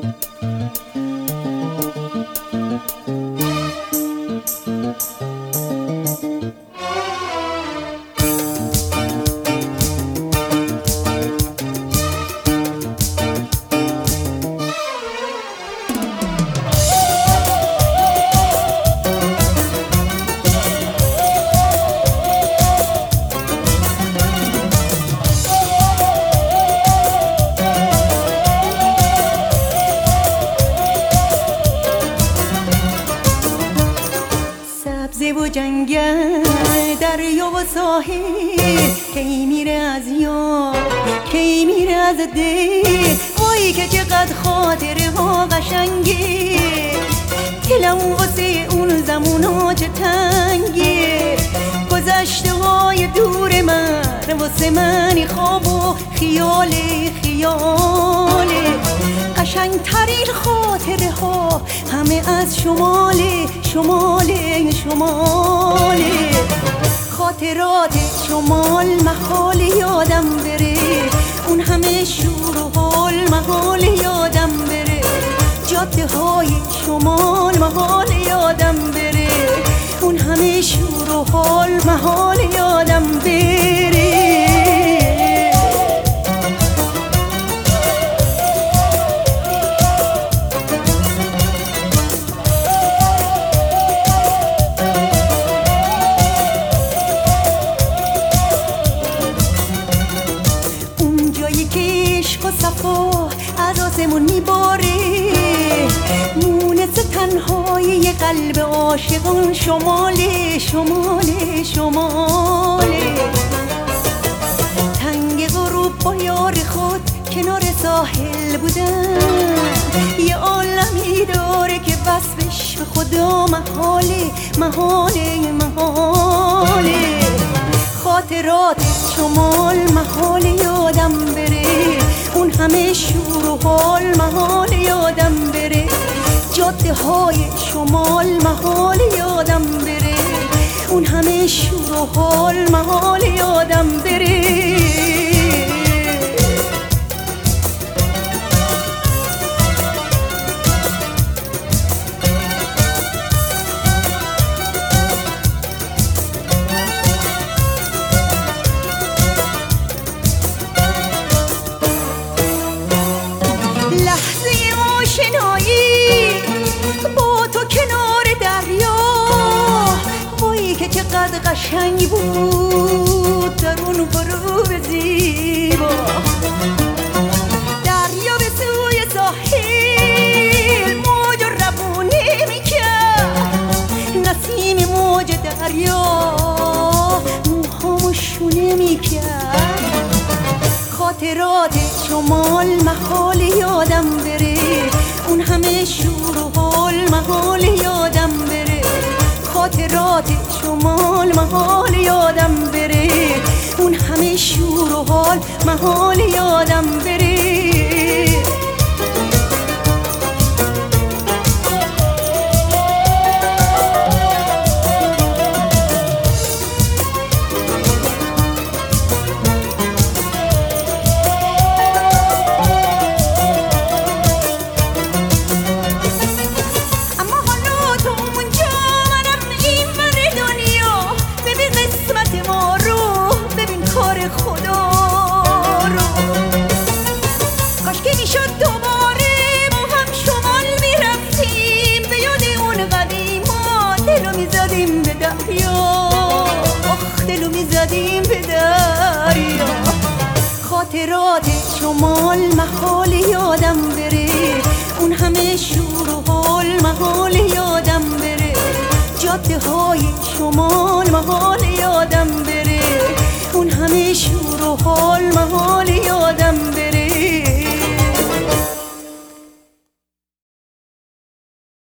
سبزه و جنگل، دریا و ساحل، کی میره از یاد، کی میره از دل. وای که چقدر خاطره ها قشنگه، دلم واسه اون زمونا چه تنگه. گذشته های دور من واسه من خواب و خیاله خیاله. قشنگترین خاطره ها همه از شماله شماله شماله. خاطرات شمال محال یادم بره، اون همه شور و حال محال یادم بره. جاده های شمال محال یادم بره، اون همه شور و حال محال یادم بره. عشق و صفا از آسمون میباره، مونس تنهای قلب عاشقان شماله شماله شماله. تنگ غروب با یار خود کنار ساحل بودن، یه عالمی داره که وصفش به خدا محاله محاله محاله. خاطرات شمال محال یادم بره، اون همه شور و حال محال یادم بره. جاده های شمال محال یادم بره، اون همه شور و حال محال یادم بره. با تو کنار دریا، وای که چقدر قشنگ بود در اون غروب زیبا. دریا به سوی ساحل موج و روونه میکرد، نسیم موج دریا موهامو شونه میکرد. خاطرات شمال محال یادم بره، اون همه شور و حال محال یادم بره. خاطرات شمال محال یادم بره، اون همه شور و حال محال یادم بره. دلو میزدیم به دریا. خاطرات شمال محال یادم بره، اون همه شور و حال محال یادم بره. جاده های شمال محال یادم بره،